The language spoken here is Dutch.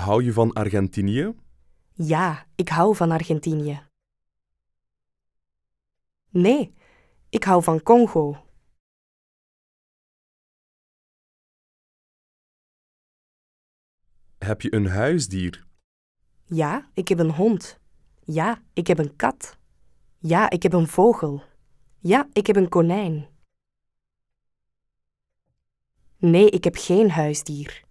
Hou je van Argentinië? Ja, ik hou van Argentinië. Nee, ik hou van Congo. Heb je een huisdier? Ja, ik heb een hond. Ja, ik heb een kat. Ja, ik heb een vogel. Ja, ik heb een konijn. Nee, ik heb geen huisdier.